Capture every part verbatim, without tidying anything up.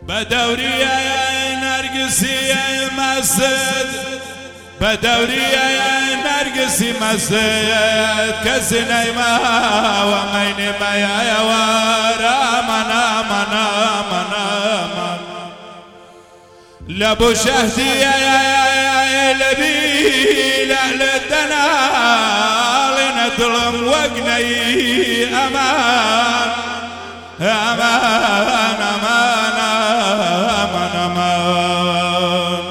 بدوري نرقصي مسد بدوري نرقصي مسد كزني ما ومين ما يا ورا منا منا منا لابو شهدي يا لبي لعلتنا لنظلم وقني امان امان امان امان امان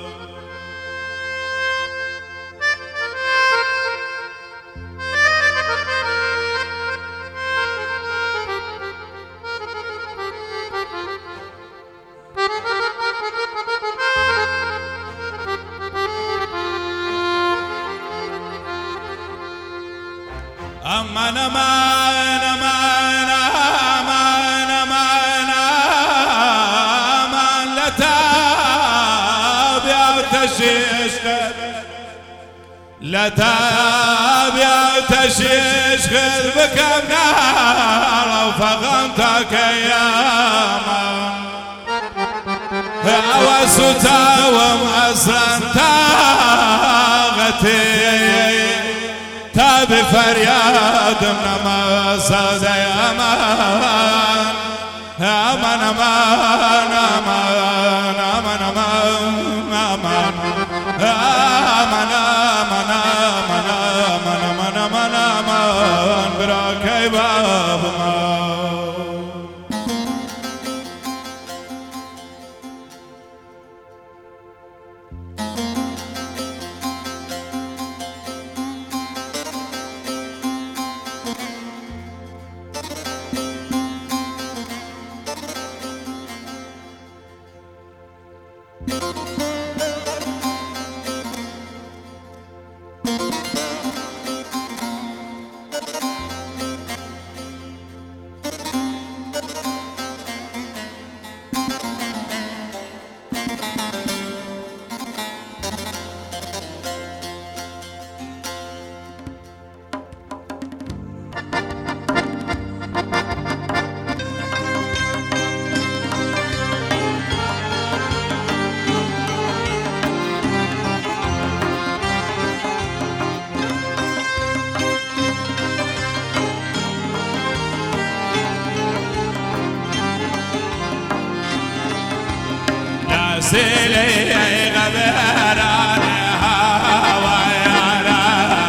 امان امان امان امان امان امان لا تابع وتشيش لا تابع وتشيش خذ بكم نار وفغمتك اياما وستا ومأسرا تاغتي تابي فرياد من ما صاد يا امان امان امان امان امان امان امان امان امان امان امان امان براكي باب ما سيلي غبران هوايانا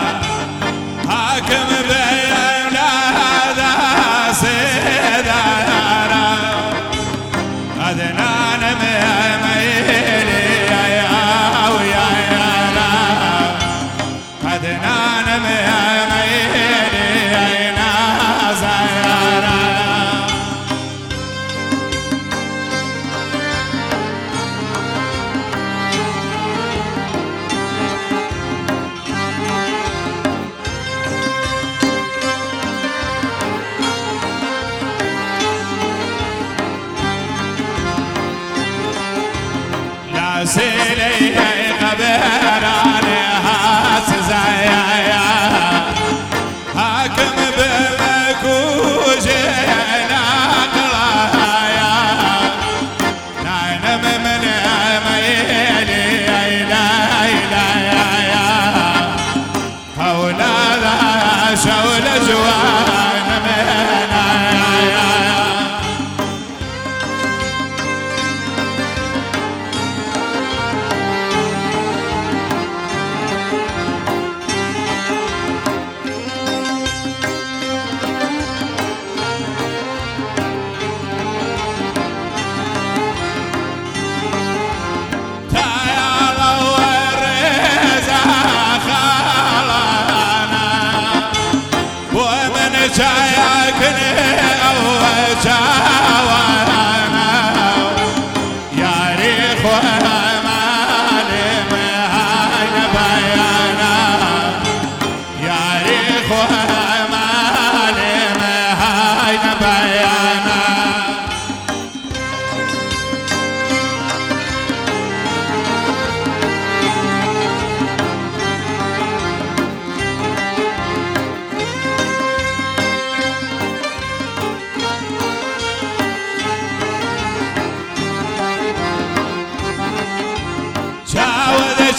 حاكم بين هذا سيدانا أذنان ميلي يا ويانا أذنان ميلي يا نازانا سيلي غبران هاس زايا حاكم بمكوش ناقلايا ناينم من ميلي لا إله أولاد شول جوان منايا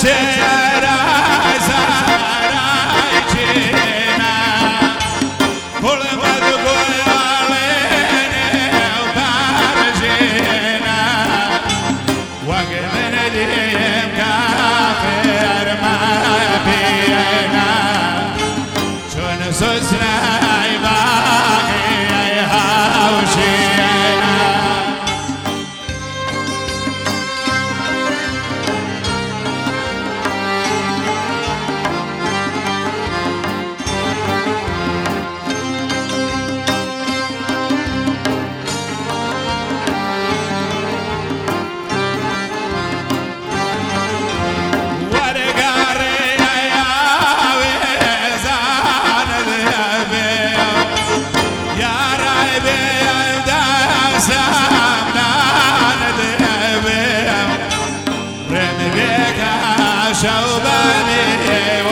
شوباني